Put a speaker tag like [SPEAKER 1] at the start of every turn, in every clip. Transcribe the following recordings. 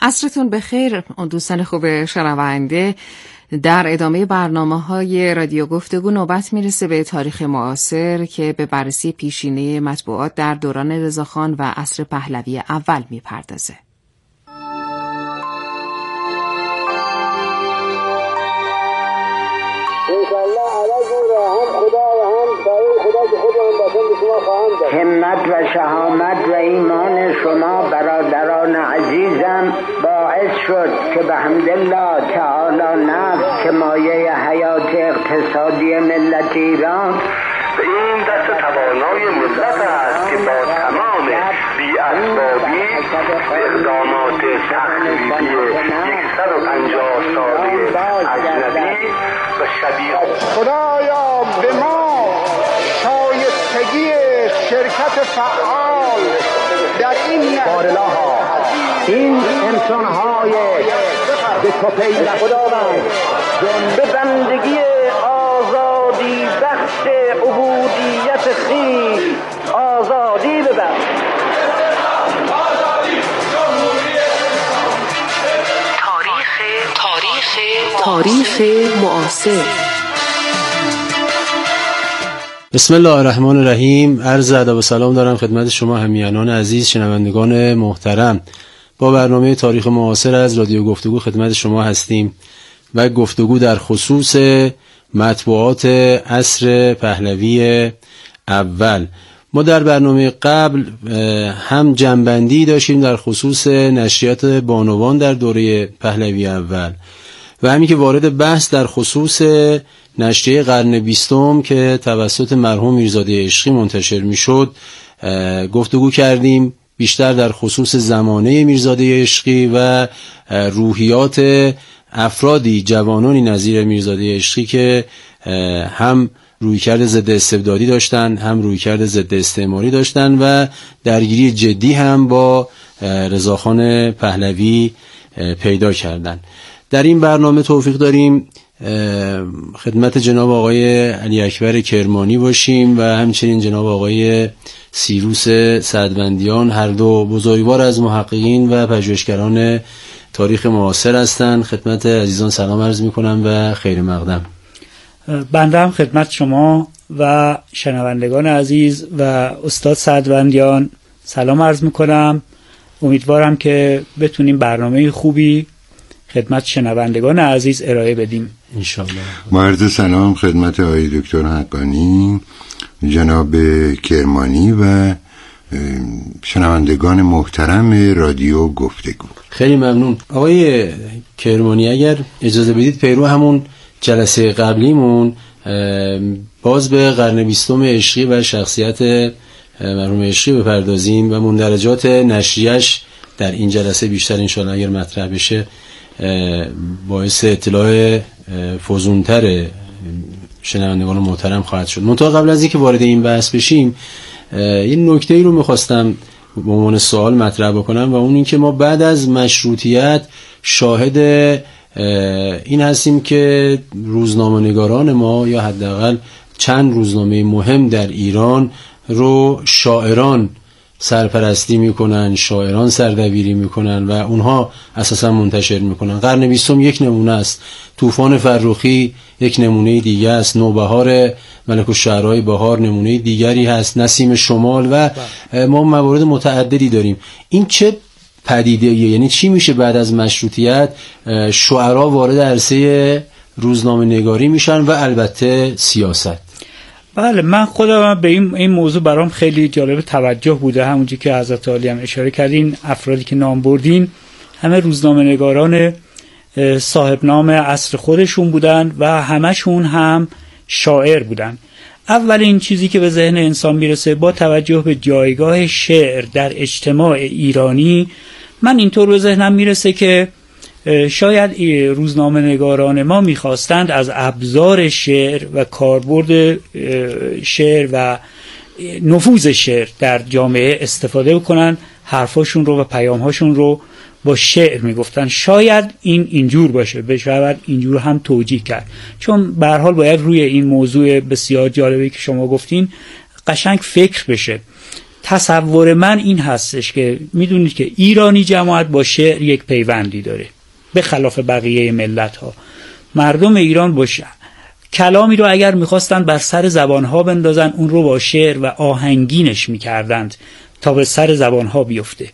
[SPEAKER 1] عصرتون بخیر دوستان خوب شنونده. در ادامه برنامه‌های رادیو گفتگو نوبت میرسه به تاریخ معاصر که به بررسی پیشینه مطبوعات در دوران رضاخان و عصر پهلوی اول میپردازه.
[SPEAKER 2] همت و شهامت و ایمان شما برادران عزیزم باعث شد که به حمدالله تعالی نفت که مایه حیات اقتصادی ملت ایران
[SPEAKER 3] به این دست توانای ملت است که با تمام بی‌اسبابی اقدامات تخریبی 150 ساله اجنبی و شبیه
[SPEAKER 4] خدایا به ما شایستگی شرکت فعال در این
[SPEAKER 2] بارلاها این انسان‌های به توپیل خداوند به بندگی آزادی بخش عبودیت خویش آزادی ببخش.
[SPEAKER 1] تاریخ معاصر.
[SPEAKER 5] بسم الله الرحمن الرحیم. عرض ادب و سلام دارم خدمت شما همیهنان عزیز، شنوندگان محترم. با برنامه تاریخ معاصر از رادیو گفتگو خدمت شما هستیم و گفتگو در خصوص مطبوعات عصر پهلوی اول. ما در برنامه قبل هم جنبندی داشتیم در خصوص نشریات بانوان در دوره پهلوی اول و همین که وارد بحث در خصوص نشریه قرن 20 که توسط مرحوم میرزاده عشقی منتشر میشد گفتگو کردیم، بیشتر در خصوص زمانه میرزاده عشقی و روحیات افرادی جوانانی نظیر میرزاده عشقی که هم رویکرد ضد استبدادی داشتن، هم رویکرد ضد استعماری داشتن و درگیری جدی هم با رضاخان پهلوی پیدا کردن. در این برنامه توفیق داریم خدمت جناب آقای علی اکبر کرمانی باشیم و همچنین جناب آقای سیروس سعدوندیان، هر دو بزرگوار از محققین و پژوهشگران تاریخ معاصر هستند. خدمت عزیزان سلام عرض می‌کنم و خیر مقدم.
[SPEAKER 6] بنده هم خدمت شما و شنوندگان عزیز و استاد سعدوندیان سلام عرض می‌کنم. امیدوارم که بتونیم برنامه خوبی خدمت شنوندگان عزیز ارائه بدیم
[SPEAKER 5] انشاءالله.
[SPEAKER 7] با عرض سلام خدمت آقای دکتر حقانی، جناب کرمانی و شنوندگان محترم رادیو گفتگو.
[SPEAKER 5] خیلی ممنون. آقای کرمانی اگر اجازه بدید پیرو همون جلسه قبلیمون باز به قرن 20 عشقی و شخصیت مرحوم عشقی بپردازیم و مندرجات نشریه‌اش در این جلسه بیشتر انشاءالله اگر مطرح بشه باعث اطلاع فزونتر شنوندگان محترم خواهد شد. منتها قبل از اینکه وارد این بحث بشیم این نکته‌ای رو می‌خواستم به عنوان سوال مطرح بکنم و اون این که ما بعد از مشروطیت شاهد این هستیم که روزنامه‌نگاران ما یا حداقل چند روزنامه مهم در ایران رو شاعران سرپرستی میکنن، شاعران سردبیری میکنن و اونها اساسا منتشر میکنن. قرن 20 یک نمونه است، طوفان فرخی یک نمونه دیگه است، نوبهار ملک الشعرهای بهار نمونه دیگری هست، نسیم شمال و ما موارد متعددی داریم. این چه پدیده‌ایه؟ یعنی چی میشه بعد از مشروطیت شعرا وارد عرصه روزنامه نگاری میشن و البته سیاست؟
[SPEAKER 6] بله، من خودم به این موضوع برام خیلی جالب توجه بوده. همونجوری که حضرت عالی هم اشاره کردین، افرادی که نام بردین همه روزنامه نگاران صاحب نام عصر خودشون بودن و همشون هم شاعر بودن. اولین چیزی که به ذهن انسان میرسه با توجه به جایگاه شعر در اجتماع ایرانی، من اینطور به ذهنم میرسه که شاید روزنامه نگاران ما میخواستند از ابزار شعر و کاربرد شعر و نفوذ شعر در جامعه استفاده بکنن، حرفاشون رو و پیامهاشون رو با شعر میگفتن. شاید اینجور باشه، شاید اینجور هم توجیه کرد، چون به هر حال باید روی این موضوع بسیار جالبی که شما گفتین قشنگ فکر بشه. تصور من این هستش که میدونید که ایرانی جماعت با شعر یک پیوندی داره، به خلاف بقیه ملت ها. مردم ایران باشه کلامی رو اگر میخواستند بر سر زبانها بندازن، اون رو با شعر و آهنگینش میکردند تا به سر زبانها بیفته.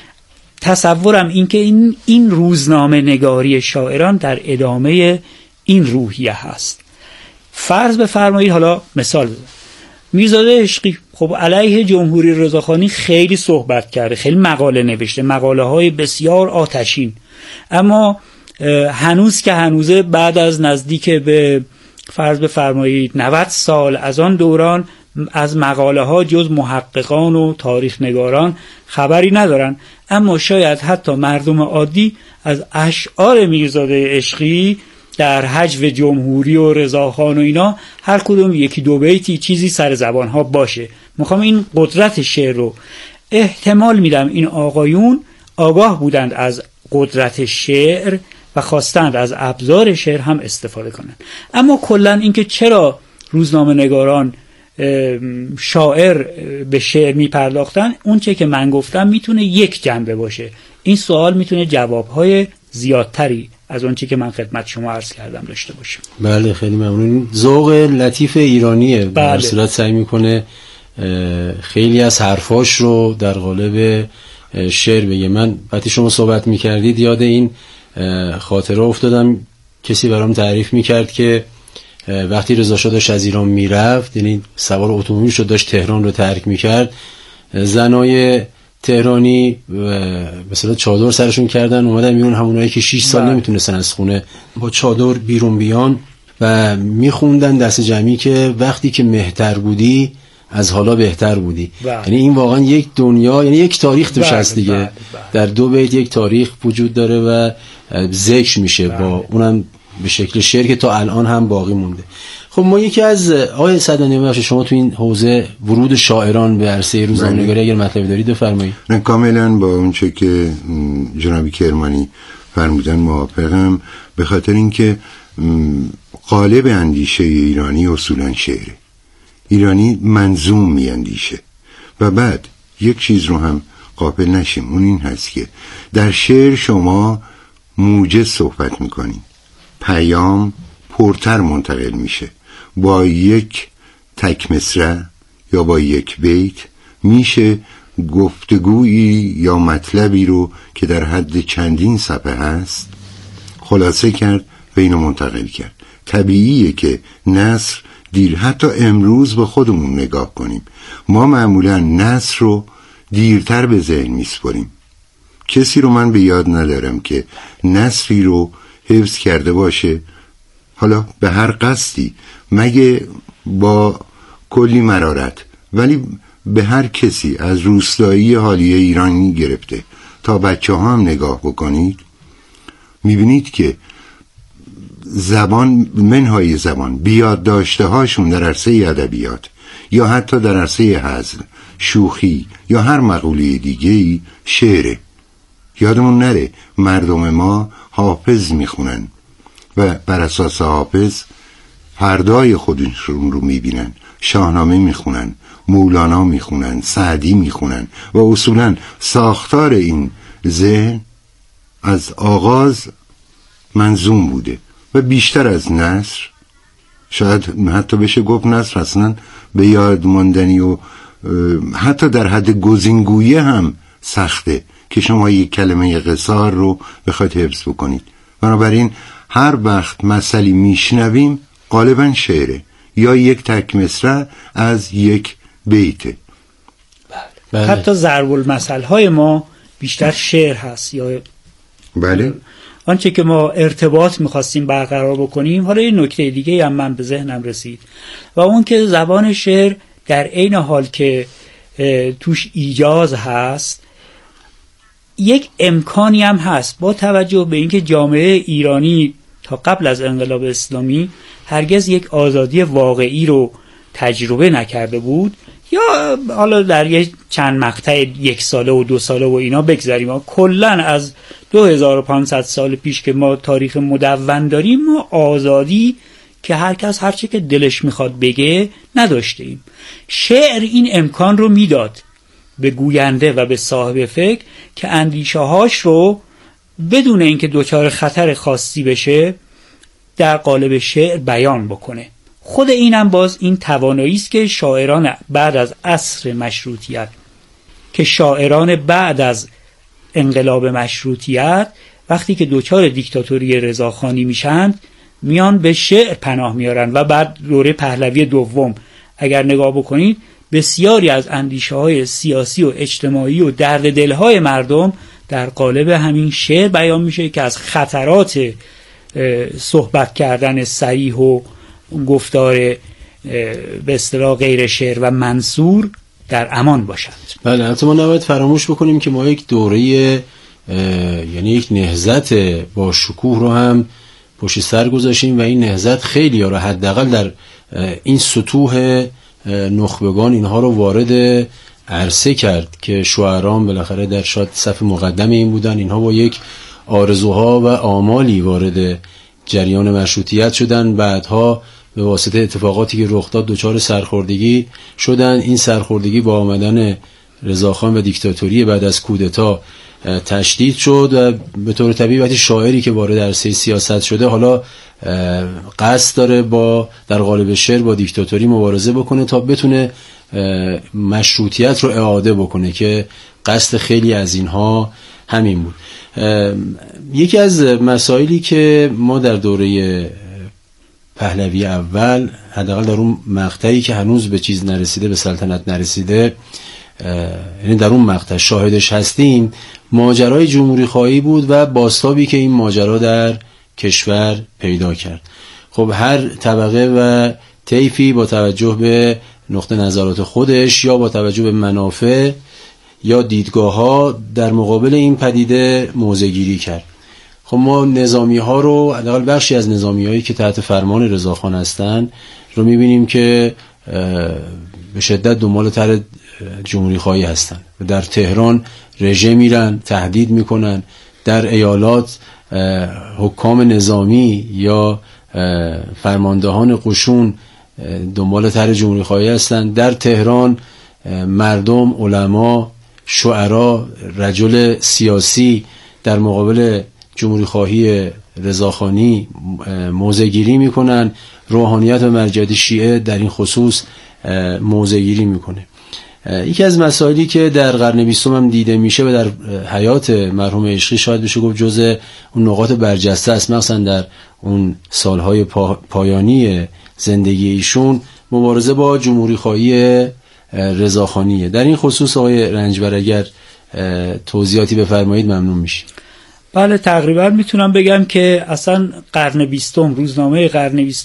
[SPEAKER 6] تصورم این که این روزنامه نگاری شاعران در ادامه این روحیه هست. فرض بفرمایید، حالا مثال بزنم، میرزاده عشقی خب علیه جمهوری رضاخانی خیلی صحبت کرده، خیلی مقاله نوشته، مقاله های بسیار آتشین، اما هنوز که هنوزه بعد از نزدیک به فرض بفرمایید 90 سال از آن دوران از مقاله ها جز محققان و تاریخ نگاران خبری ندارن. اما شاید حتی مردم عادی از اشعار میرزاده عشقی در حجو جمهوری و رضاخان و اینا هر کدوم یکی دو بیتی چیزی سر زبان ها باشه. میخوام این قدرت شعر رو، احتمال میدم این آقایون آگاه بودند از قدرت شعر و خواستند از ابزار شعر هم استفاده کنند. اما کلا اینکه چرا روزنامه نگاران شاعر به شعر میپرداختن، اون چه که من گفتم میتونه یک جنبه باشه. این سوال میتونه جوابهای زیادتری از اون چه که من خدمت شما عرض کردم داشته باشه.
[SPEAKER 5] بله خیلی ممنون. ذوق لطیف ایرانیه. در صورت سعی میکنه خیلی از حرفاش رو در قالب شعر بگه. من وقتی شما صحبت میکردید یاد این خاطره افتادم. کسی برام تعریف میکرد که وقتی رضا شاه داشت از ایران میرفت، یعنی سوار اتومبیل شد داشت تهران رو ترک میکرد، زنای تهرانی مثلا چادر سرشون کردن اومدن میون، همونایی که 6 سال نمیتونستن از خونه با چادر بیرون بیان و میخوندن دست جمعی که وقتی که مهتر بودی از حالا بهتر بودی. یعنی این واقعا یک دنیا، یعنی یک تاریخ توش هست دیگه. در 2 بیت یک تاریخ وجود داره و ذکر میشه با اونم به شکل شعر که تا الان هم باقی مونده. خب ما یکی از آقای سعدنی شما تو این حوزه ورود شاعران به عرصه روزنامه‌نگاری اگر مطلبی دارید بفرمایید.
[SPEAKER 7] نه کاملا با اون چه که جناب کرمانی فرمودن موافقم، به خاطر اینکه قالب اندیشه ایرانی اصولا شعره. ایرانی منظوم می اندیشه. و بعد یک چیز رو هم غافل نشیم، اون این هست که در شعر شما موجز صحبت میکنید، پیام پرتر منتقل میشه. با یک تک مصرع یا با یک بیت میشه گفتگویی یا مطلبی رو که در حد چندین صفحه هست خلاصه کرد و اینو منتقل کرد. طبیعیه که نثر دیر، حتی امروز به خودمون نگاه کنیم، ما معمولا نثر رو دیرتر به ذهن میسپریم. کسی رو من به یاد ندارم که نثری رو حفظ کرده باشه، حالا به هر قصدی، مگه با کلی مرارت، ولی به هر کسی از روستایی حالیه ایرانی گرفته تا بچه ها هم نگاه بکنید، میبینید که زبان، منهای زبان، بیاد داشته هاشون در عرصه ادبیات یا حتی در عرصه هزل، شوخی یا هر مقوله دیگه‌ای شعره. یادمون نره مردم ما حافظ میخونن و بر اساس حافظ فردای خودشون رو میبینن، شاهنامه میخونن، مولانا میخونن، سعدی میخونن و اصولا ساختار این ذهن از آغاز منظوم بوده و بیشتر از نثر، شاید حتی بشه گفت نثر اصلا به یاد ماندنی و حتی در حد گزینگویی هم سخته که شما یک کلمه قصار رو بخواید حفظ بکنید. بنابراین هر وقت مسئله میشنویم غالبا شعره یا یک تک مصرع از یک بیته.
[SPEAKER 6] بله. حتی ضرب المثل های ما بیشتر شعر هست یا
[SPEAKER 7] بله.
[SPEAKER 6] آنچه که ما ارتباط میخواستیم برقرار بکنیم. حالا یه نکته دیگه هم من به ذهنم رسید و اون که زبان شعر در عین حال که توش ایجاز هست، یک امکانی هم هست با توجه به اینکه جامعه ایرانی تا قبل از انقلاب اسلامی هرگز یک آزادی واقعی رو تجربه نکرده بود، یا حالا در یک چند مقطع 1 ساله و 2 ساله و اینا بگذاریم، کلن از 2500 سال پیش که ما تاریخ مدون داریم ما آزادی که هر کس هر چه که دلش میخواد بگه نداشته ایم. شعر این امکان رو میداد به گوینده و به صاحب فکر که اندیشه هاش رو بدون اینکه دچار خطر خاصی بشه در قالب شعر بیان بکنه. خود اینم باز این توانایی است که شاعران بعد از عصر مشروطیت، که شاعران بعد از انقلاب مشروطیت وقتی که دچار دیکتاتوری رضاخانی میشن میان به شعر پناه میارن و بعد دوره پهلوی دوم اگر نگاه بکنید بسیاری از اندیشه های سیاسی و اجتماعی و درد دلهای مردم در قالب همین شعر بیان میشه که از خطرات صحبت کردن صریح و گفتار به اصطلاح غیر شعر و منثور در امان باشند.
[SPEAKER 5] بله، البته ما نباید فراموش بکنیم که ما یک دوره یعنی یک نهضت با شکوه رو هم پشت سر گذاشتیم و این نهضت خیلی ها رو حداقل در این سطوح نخبگان اینها رو وارد عرصه کرد که شاعران بالاخره در شاید صف مقدم این بودن. اینها با یک آرزوها و آمالی وارد جریان مشروطیت شدن، بعدها به واسطه اتفاقاتی که رخ داد دچار سرخوردگی شدن. این سرخوردگی با آمدن رضاخان و دیکتاتوری بعد از کودتا تشدید شد و به طور طبیعی وقتی شاعری که وارد عرصه سیاست شده حالا قصد داره با در قالب شعر با دیکتاتوری مبارزه بکنه تا بتونه مشروطیت رو اعاده بکنه که قصد خیلی از اینها همین بود. یکی از مسائلی که ما در دوره پهلوی اول حداقل در اون مقطعی که هنوز به چیز نرسیده، به سلطنت نرسیده، یعنی در اون مقطع شاهدش هستیم، ماجرای جمهوری خواهی بود و بازتابی که این ماجرا در کشور پیدا کرد. خب هر طبقه و طیفی با توجه به نقطه نظرات خودش یا با توجه به منافع یا دیدگاه ها در مقابل این پدیده موضع گیری کرد. خب ما نظامی ها رو، حداقل بخشی از نظامی هایی که تحت فرمان رضاخان هستن رو میبینیم که به شدت دنبال طرح جمهوری خواهی هستن و در تهران رژه میرن، تهدید میکنن. در ایالات حکام نظامی یا فرماندهان قشون دنبال طرح جمهوری خواهی هستن. در تهران مردم، علما، شعرا، رجل سیاسی در مقابل جمهوری خواهی رضاخانی موضع گیری میکنن. روحانیت و مرجعیت شیعه در این خصوص موضع گیری میکنه. یکی از مسائلی که در قرن 20 هم دیده میشه و در حیات مرحوم عشقی شاید بشه گفت جزء اون نقاط برجسته است، مثلا در اون سالهای پایانی زندگی ایشون، مبارزه با جمهوری خواهی رضاخانیه. در این خصوص آقای رنجبر اگر توضیحاتی بفرمایید ممنون میشه.
[SPEAKER 6] بله، تقریبا میتونم بگم که اصلا قرن 20، روزنامه قرن 20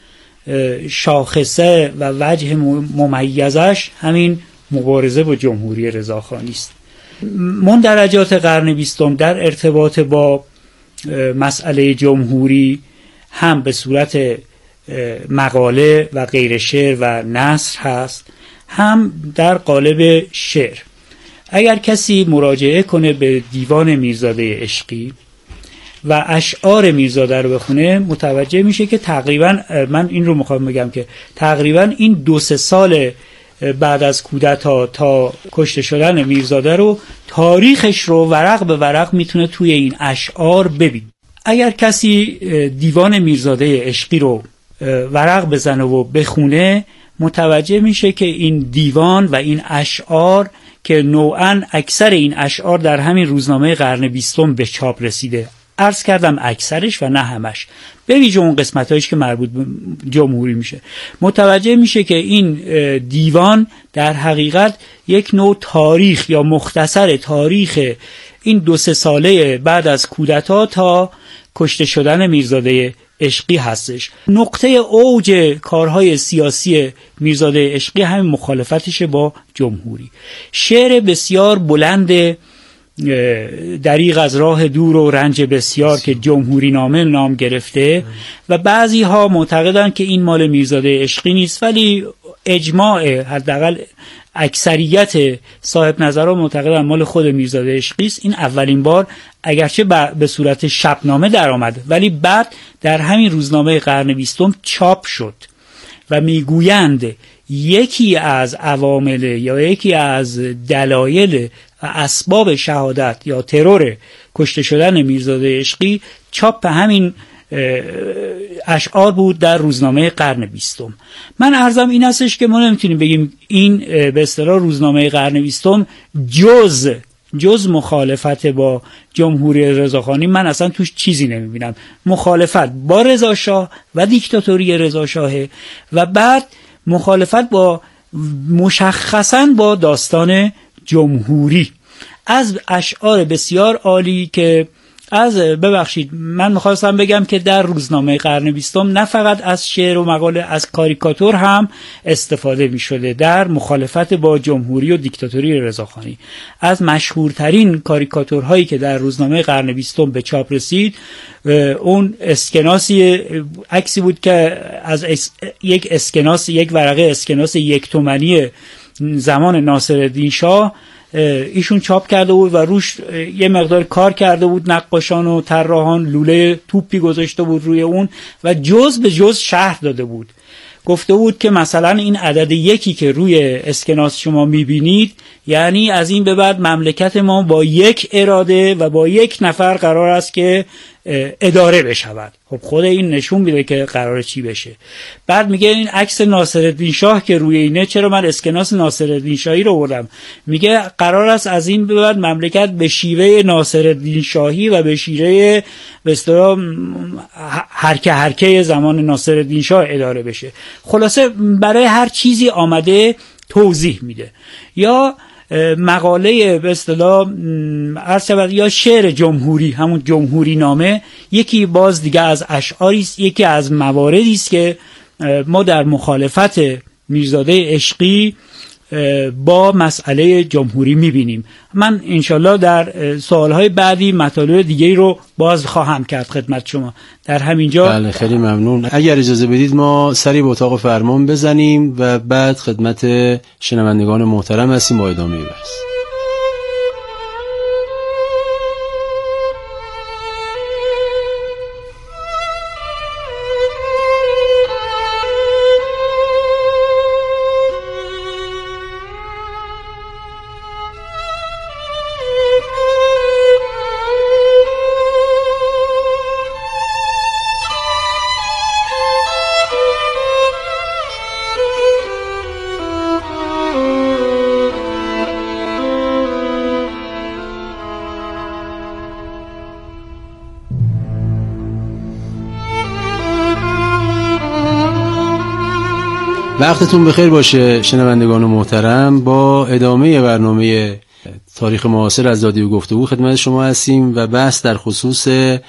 [SPEAKER 6] شاخصه و وجه ممیزش همین مبارزه با جمهوری رضاخانی است. مندرجات قرن 20 در ارتباط با مسئله جمهوری هم به صورت مقاله و غیر شعر و نثر هست، هم در قالب شعر. اگر کسی مراجعه کنه به دیوان میرزاده عشقی و اشعار میرزاده رو بخونه متوجه میشه که تقریبا، من این رو میخوام بگم که تقریبا این 2-3 سال بعد از کودتا تا کشته شدن میرزاده رو، تاریخش رو ورق به ورق میتونه توی این اشعار ببین. اگر کسی دیوان میرزاده عشقی رو ورق بزنه و بخونه متوجه میشه که این دیوان و این اشعار که نوعاً اکثر این اشعار در همین روزنامه قرن 20 به چاپ رسیده، عرض کردم اکثرش و نه همش، به ویژه اون قسمتایش که مربوط به جمهوری میشه، متوجه میشه که این دیوان در حقیقت یک نوع تاریخ یا مختصر تاریخ این 2-3 ساله بعد از کودتا تا کشته شدن میرزاده عشقی هستش. نقطه اوج کارهای سیاسی میرزاده عشقی همین مخالفتش با جمهوری. شعر بسیار بلند دریغ از راه دور و رنج بسیار که جمهوری نامه نام گرفته و بعضی ها معتقدن که این مال میرزاده عشقی نیست، ولی اجماع حداقل اکثریت صاحب نظرها معتقدن مال خود میرزاده عشقی است. این اولین بار اگرچه به صورت شبنامه در آمد ولی بعد در همین روزنامه قرن 20 چاپ شد و میگویند یکی از عوامل یا یکی از دلایل و اسباب شهادت یا ترور کشته شدن میرزاده عشقی چاپ همین اشعار بود در روزنامه قرن 20. من عرضم این هستش که ما نمیتونیم بگیم این به اصطلاح روزنامه قرن 20 جز مخالفت با جمهوری رضاخانی من اصلا توش چیزی نمیبینم. مخالفت با رضاشاه و دیکتاتوری رضاشاه و بعد مخالفت با مشخصاً با داستان جمهوری از اشعار بسیار عالی که ببخشید من میخواستم بگم که در روزنامه قرن 20 نه فقط از شعر و مقاله، از کاریکاتور هم استفاده میشده در مخالفت با جمهوری و دیکتاتوری رضاخانی. از مشهورترین کاریکاتورهایی که در روزنامه قرن 20 به چاپ رسید اون عکسی بود که از یک ورقه اسکناس 1 تومانی زمان ناصرالدین شاه ایشون چاپ کرده بود و روش یه مقدار کار کرده بود نقاشان و طراحان، لوله توپی گذاشته بود روی اون و جز به جز شرح داده بود. گفته بود که مثلا این عدد 1 که روی اسکناس شما میبینید یعنی از این به بعد مملکت ما با 1 اراده و با 1 نفر قرار است که اداره بشود. خب خود این نشون میده که قراره چی بشه. بعد میگه این عکس ناصرالدین شاه که روی اینه، چرا من اسکناس ناصرالدین شاهی رو بردم؟ میگه قرار است از این به بعد مملکت به شیوه ناصرالدین شاهی و به شیوه به اصطلاح هرکه زمان ناصرالدین شاه اداره بشه. خلاصه برای هر چیزی آمده توضیح میده. یا مقاله به اصطلاح یا شعر جمهوری، همون جمهوری نامه، یکی باز دیگه از اشعاری است، یکی از مواردی است که ما در مخالفت میرزاده عشقی با مسئله جمهوری میبینیم. من انشالله در سوالهای بعدی مطالب دیگه رو باز خواهم کرد خدمت شما. در همینجا
[SPEAKER 5] بله خیلی ممنون. اگر اجازه بدید ما سری به اتاق فرمان بزنیم و بعد خدمت شنوندگان محترم هستیم با ادامه بحث. وقتتون بخیر باشه شنوندگان محترم. با ادامه برنامه تاریخ معاصر از رادیو گفتگو خدمت شما هستیم و بحث در خصوص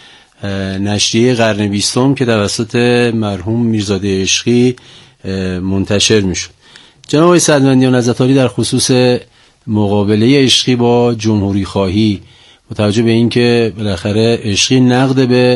[SPEAKER 5] نشریه قرن 20 که توسط مرحوم میرزاده عشقی منتشر میشد. جناب آقای سعدوندیان عزت‌عالی در خصوص مقابله عشقی با جمهوری خواهی، متوجه به این که بالاخره عشقی نقد به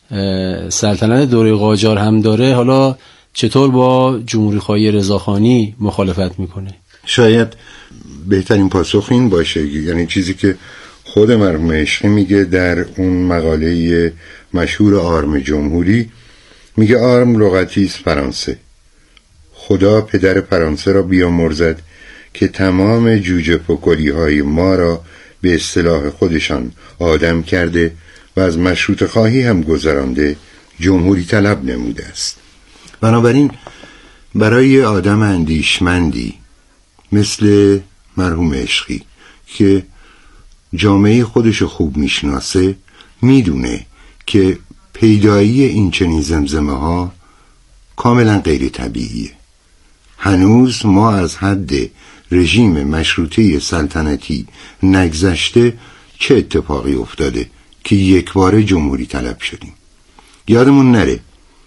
[SPEAKER 5] سلطنت دوره قاجار هم داره، حالا چطور با جمهوری خواهی رضاخانی مخالفت میکنه؟
[SPEAKER 7] شاید بهترین پاسخ این باشه، یعنی چیزی که خود مرحوم عشقی میگه در اون مقاله مشهور آرم جمهوری، میگه آرم لغتی است فرانسه. خدا پدر فرانسه را بیامرزد که تمام جوجه پکلی های ما را به اصطلاح خودشان آدم کرده و از مشروط خواهی هم گذرانده جمهوری طلب نموده است. بنابراین برای آدم اندیشمندی مثل مرحوم عشقی که جامعه خودش خوب میشناسه، میدونه که پیدایی این چنین زمزمه ها کاملا غیر طبیعیه. هنوز ما از حد رژیم مشروطه سلطنتی نگذشته چه اتفاقی افتاده که یک بار جمهوری طلب شدیم. یادمون نره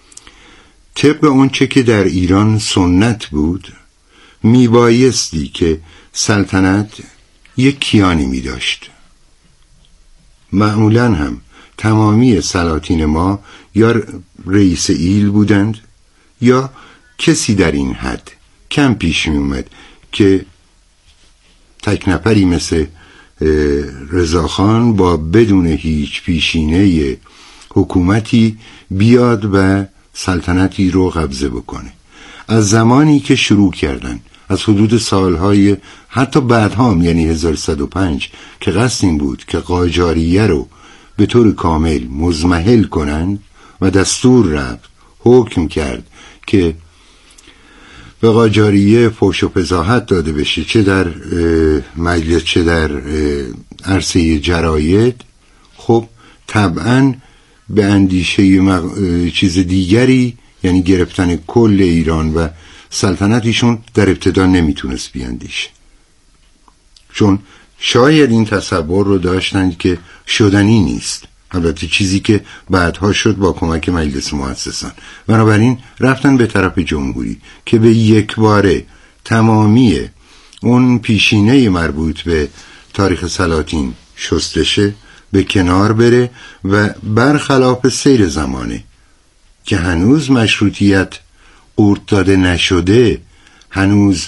[SPEAKER 7] طبق اون چه که در ایران سنت بود، میبایستی که سلطنت یک کیانی می داشت. معمولا هم تمامی سلاطین ما یا رئیس ایل بودند یا کسی در این حد. کم پیش می اومد که تک نفری مثل رضاخان با بدون هیچ پیشینه حکومتی بیاد و سلطنتی رو قبضه بکنه. از زمانی که شروع کردن، از حدود سالهای حتی بعدها هم، یعنی 1105 که قصد این بود که قاجاریه رو به طور کامل مضمحل کنند و دستور رفت، حکم کرد که به قاجاریه فحش و فضاحت داده بشه، چه در مجلس چه در عرصه جراید. خب طبعاً به اندیشه چیز دیگری، یعنی گرفتن کل ایران و سلطنتیشون در ابتدا نمیتونست بیاندیشه، چون شاید این تصور رو داشتند که شدنی نیست، البته چیزی که بعدها شد با کمک مجلس مؤسسان. بنابراین رفتن به طرف جمهوری که به یک باره تمامی اون پیشینه مربوط به تاریخ سلاطین شستشه، به کنار بره و برخلاف سیر زمانه که هنوز مشروطیت قورت داده نشده، هنوز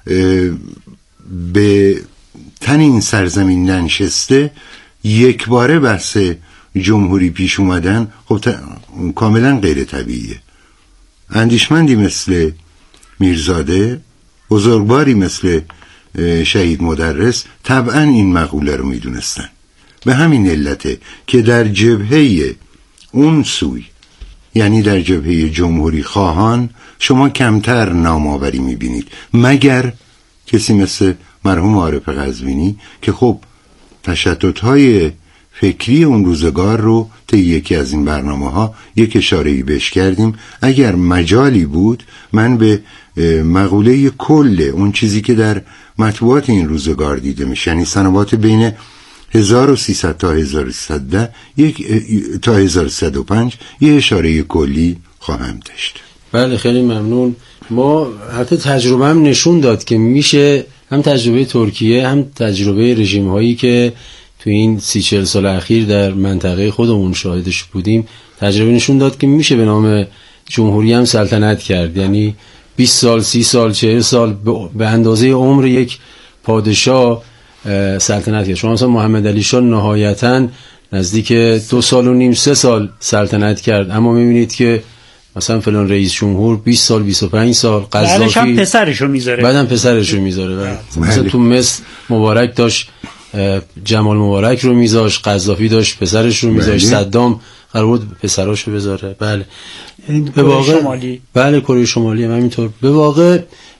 [SPEAKER 7] به تن این سرزمین ننشسته، یک باره بحث جمهوری پیش اومدن خب کاملا غیر طبیعیه. اندیشمندی مثل میرزاده، بزرگواری مثل شهید مدرس طبعا این مقوله رو میدونستن. به همین علته که در جبهه اون سوی، یعنی در جبهه جمهوری خواهان، شما کمتر نامآوری میبینید، مگر کسی مثل مرحوم عارف قزوینی که خب تشتت‌های فکری اون روزگار رو طی یکی از این برنامه‌ها یک اشاره‌ای بهش کردیم. اگر مجالی بود من به مقوله کل اون چیزی که در مطبوعات این روزگار دیده میشه، یعنی سنوات بین 1300 تا 1310 تا 1105 یه اشاره کلی خواهم داشت.
[SPEAKER 5] بله خیلی ممنون. ما حتی تجربه هم نشون داد که میشه، هم تجربه ترکیه هم تجربه رژیم هایی که تو این 30-40 سال اخیر در منطقه خودمون شاهدش بودیم، تجربه نشون داد که میشه به نام جمهوری هم سلطنت کرد. یعنی 20 سال 30 سال 40 سال به اندازه عمر یک پادشاه سلطنت کرد. شما مثلا محمد علی شاه نهایتاً نزدیک 2.5 سال 3 سال سلطنت کرد، اما میبینید که مثلا فلان رئیس جمهور 20 سال 25 سال، قذافی
[SPEAKER 6] هم پسرشو میذاره،
[SPEAKER 5] بعدم پسرشو میذاره. مثلا تو مصر مبارک داشت جمال مبارک رو میذاشت، قذافی داشت پسرش رو میذاشت، صدام قرار بود پسراشو بذاره. بله به واقع شمالی. بله کره شمالی هم همینطور. به واقع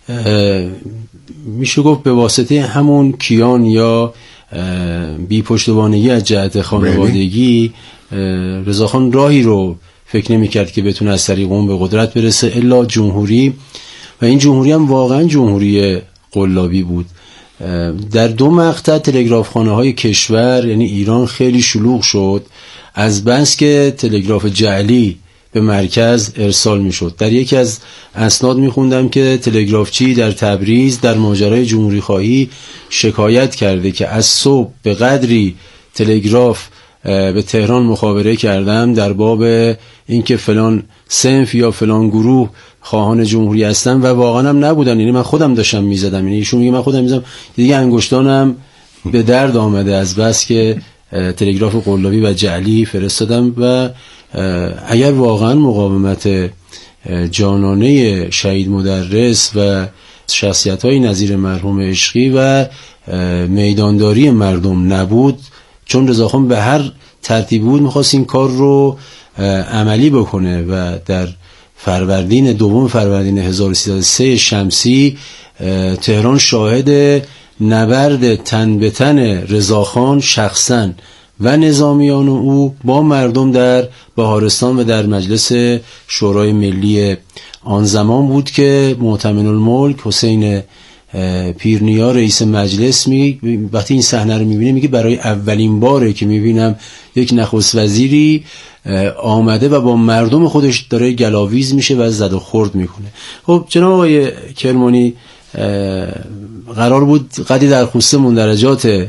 [SPEAKER 5] میشه گفت به واسطه همون کیان یا بی پشتوانگی از جهت خانوادگی رضاخان راهی رو فکر نمی‌کرد که بتونه از طریق اون به قدرت برسه الا جمهوری، و این جمهوری هم واقعا جمهوری قلابی بود. در 2 مقطع تلگرافخانه‌های کشور یعنی ایران خیلی شلوغ شد از بس که تلگراف جعلی به مرکز ارسال میشد. در یکی از اسناد میخوندم که تلگرافچی در تبریز در ماجرای جمهوری خواهی شکایت کرده که از صبح به قدری تلگراف به تهران مخابره کردم در باب اینکه فلان صنف یا فلان گروه خواهان جمهوری هستن و واقعا هم نبودن، یعنی من خودم داشتم میزدم، یعنی ایشون میگه من خودم میزدم، دیگه انگشتانم به درد آمده از بس که تلگراف قلابی و جعلی فرستادم. و اگر واقعا مقاومت جانانه شهید مدرس و شخصیت‌های نظیر مرحوم عشقی و میدانداری مردم نبود، چون رضاخان به هر ترتیب بود میخواست این کار رو عملی بکنه و در دوم فروردین 1303 شمسی تهران شاهد نبرد تن به تن رضاخان شخصاً و نظامیان او با مردم در بهارستان و در مجلس شورای ملی آن زمان بود که معتمن الملک حسین پیرنیا رئیس مجلس وقتی این صحنه رو میبینه میگه برای اولین باره که میبینم یک نخست وزیری آمده و با مردم خودش داره گلاویز میشه و زد و خورد میکنه. خب جناب آقای کرمانی، قرار بود قدری در خصوص مندرجات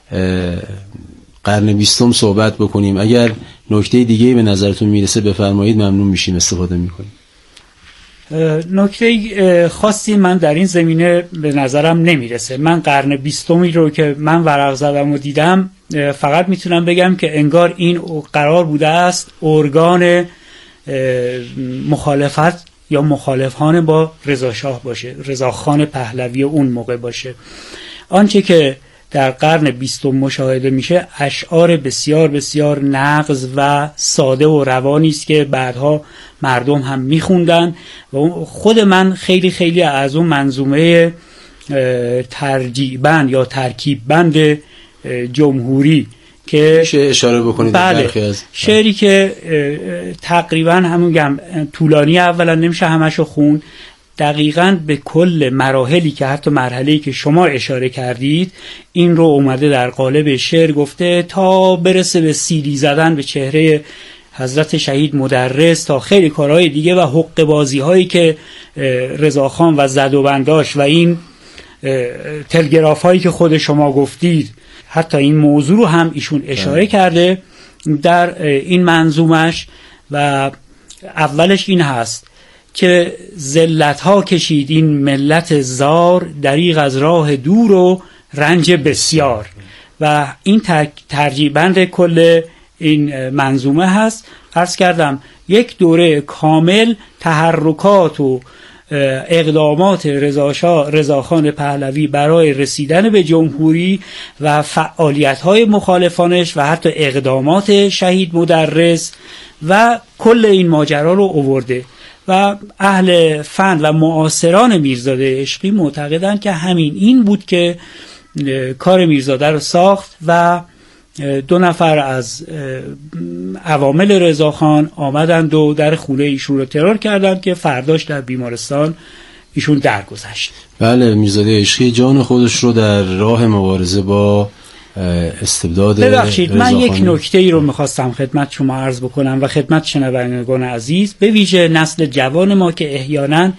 [SPEAKER 5] قرن 20 صحبت بکنیم. اگر نکته دیگه به نظرتون میرسه بفرمایید، ممنون میشیم استفاده میکنیم.
[SPEAKER 6] نکته خاصی من در این زمینه به نظرم نمیرسه. من قرن 20 رو که من ورق زدم و دیدم، فقط میتونم بگم که انگار این قرار بوده است ارگان مخالفت یا مخالفان با رضاشاه باشه، رضاخان پهلوی اون موقع باشه. آنچه که در قرن 20 مشاهده میشه اشعار بسیار بسیار نغز و ساده و روانی است که بعدها مردم هم میخوندن و خود من خیلی خیلی از اون منظومه ترجیع بند یا ترکیب بند جمهوری که
[SPEAKER 5] میشه اشاره بکنید برخی از
[SPEAKER 6] شعری که تقریبا همون طولانی، اولا نمیشه همشو خون، دقیقاً به کل مراحلی که حتی مرحله‌ای که شما اشاره کردید این رو اومده در قالب شعر گفته تا برسه به سیلی زدن به چهره حضرت شهید مدرس تا خیلی کارهای دیگه و حق بازی هایی که رضاخان و زدوبنداش و این تلگراف هایی که خود شما گفتید، حتی این موضوع رو هم ایشون اشاره کرده در این منظومش. و اولش این هست که ذلت ها کشید این ملت زار، دریغ از راه دور و رنج بسیار. و این ترجیع بند کل این منظومه هست. عرض کردم یک دوره کامل تحرکات و اقدامات رضاخان پهلوی برای رسیدن به جمهوری و فعالیت‌های مخالفانش و حتی اقدامات شهید مدرس و کل این ماجرا رو آورده. و اهل فن و معاصران میرزاده عشقی معتقدند که همین این بود که کار میرزاده رو ساخت و 2 نفر از عوامل رضاخان آمدند و در خونه ایشون رو ترور کردند که فرداش در بیمارستان ایشون درگذشت.
[SPEAKER 5] بله، میرزاده عشقی جان خودش رو در راه مبارزه با استبداد
[SPEAKER 6] ببخشید من یک نکته ای رو میخواستم خدمت شما عرض بکنم و خدمت شنوندگان عزیز، به ویژه نسل جوان ما که احیانا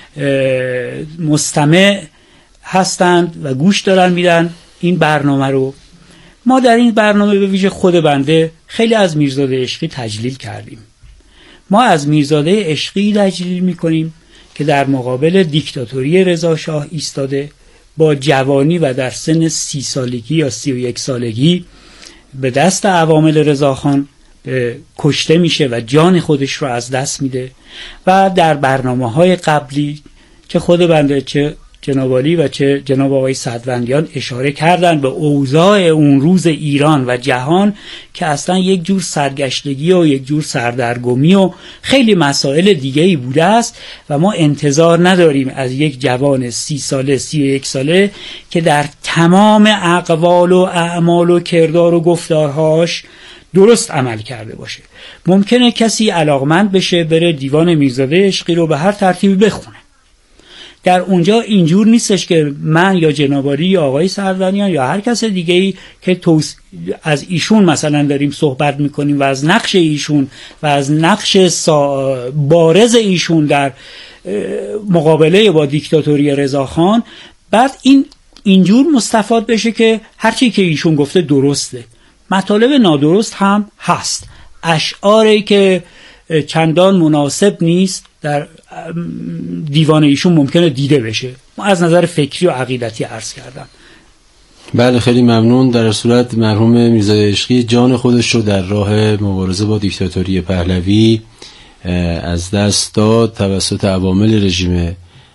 [SPEAKER 6] مستمع هستند و گوش دارن میدن این برنامه رو. ما در این برنامه به ویژه خود بنده خیلی از میرزاده عشقی تجلیل کردیم. ما از میرزاده عشقی تجلیل میکنیم که در مقابل دیکتاتوری رضاشاه ایستاده، با جوانی و در سن 30 سالگی یا 31 سالگی به دست عوامل رضاخان کشته میشه و جان خودش رو از دست میده. و در برنامه‌های قبلی چه خود بنده چه جناب عالی و چه جناب آقای سدوندیان اشاره کردن به اوضاع اون روز ایران و جهان که اصلا یک جور سرگشتگی و یک جور سردرگمی و خیلی مسائل دیگه‌ای بوده است و ما انتظار نداریم از یک جوان 30 ساله 31 ساله که در تمام اقوال و اعمال و کردار و گفتارهاش درست عمل کرده باشه. ممکنه کسی علاقمند بشه بره دیوان میرزاده عشقی رو به هر ترتیبی بخونه. در اونجا اینجور نیستش که من یا جناب عالی یا آقای سروانیان یا هر کس دیگه‌ای که از ایشون مثلا داریم صحبت میکنیم و از نقش ایشون و از نقش بارز ایشون در مقابله با دیکتاتوری رضاخان، بعد اینجور مستفاد بشه که هرچی که ایشون گفته درسته. مطالب نادرست هم هست، اشعاری که چندان مناسب نیست در دیوان ایشون ممکنه دیده بشه. از نظر فکری و عقیدتی عرض کردم.
[SPEAKER 5] بله خیلی ممنون. در صورت مرحوم میرزاده عشقی جان خودش رو در راه مبارزه با دیکتاتوری پهلوی از دست داد، توسط عوامل رژیم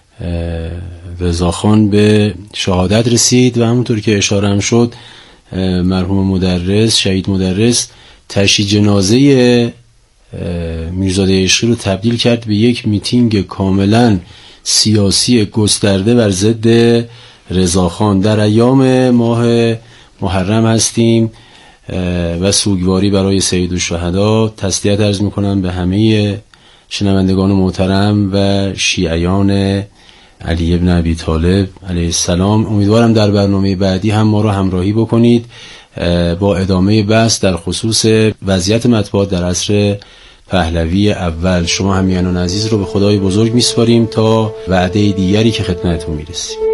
[SPEAKER 5] رضاخان به شهادت رسید و همونطور که اشاره هم شد مرحوم مدرس، شهید مدرس، تشییع جنازه میرزاده عشقی رو تبدیل کرد به یک میتینگ کاملا سیاسی گسترده بر ضد رضاخان. در ایام ماه محرم هستیم و سوگواری برای سیدالشهدا. تسلیت عرض میکنم به همه شنوندگان محترم و شیعیان علی ابن ابی طالب علیه السلام. امیدوارم در برنامه بعدی هم ما رو همراهی بکنید با ادامه بحث در خصوص وضعیت مطبوعات در عصر پهلوی اول. شما همیهنان عزیز رو به خدای بزرگ میسپاریم تا وعده دیگری که خدمتتون میرسیم.